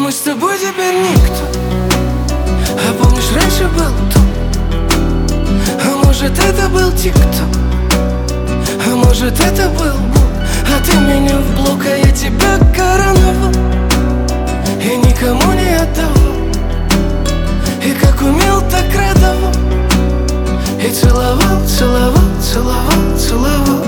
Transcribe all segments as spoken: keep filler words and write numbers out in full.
мы с тобой теперь никто. А помнишь, раньше был тут? А может, это был тик-ток? А может, это был Бог? А ты меня в блок, а я тебя короновал и никому не отдавал. И как умел, так радовал. И целовал, целовал, целовал, целовал.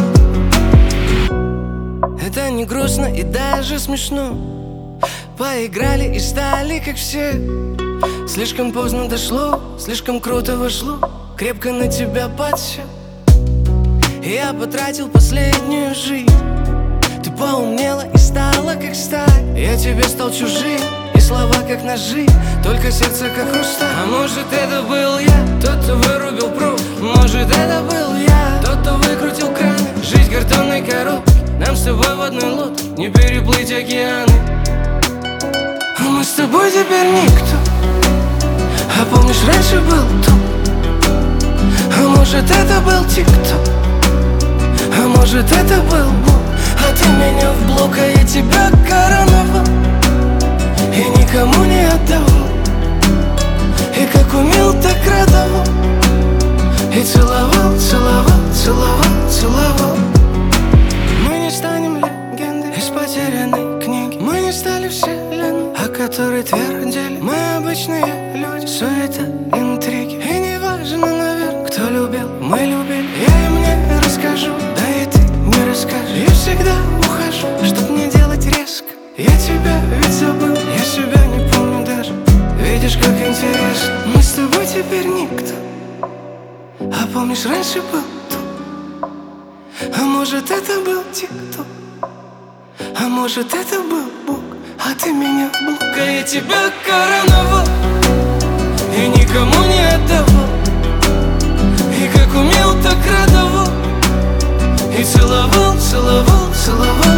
Это не грустно и даже смешно. Поиграли и стали как все. Слишком поздно дошло, слишком круто вошло. Крепко на тебя подсел. Я потратил последнюю жизнь. Ты поумнела и стала как сталь. Я тебе стал чужим, и слова как ножи, только сердце как хрусталь. А может, это был я, тот, кто вырубил пруд. Может, это был я, тот, кто выкрутил краны. Жизнь картонной коробки, нам с тобой в одной лодке не переплыть океаны. А мы с тобой теперь никто. А помнишь, раньше был тут? А может, это был тик-ток? А может, это был Бог? А ты меня в блок, а я тебя короновал и никому не отдавал. И как умел, так радовал. И целовал, целовал, целовал, целовал. Мы не станем легендой из потерянной книги. Мы не стали вселенной, о которой твердили. Мы обычные люди, суета, интриги. И не важно, наверное, кто любил, мы любили. Я им не расскажу, да и ты не расскажешь. Я всегда ухожу, чтоб не делать резко. Я тебя ведь забыл, я себя не помню даже. Видишь, как интересно. Мы с тобой теперь никто. А помнишь, раньше был тут? А может, это был тик-ток? А может, это был Бог? А ты меня в блок, а я тебя короновал и никому не отдавал. И как умел, так радовал. И целовал, целовал, целовал.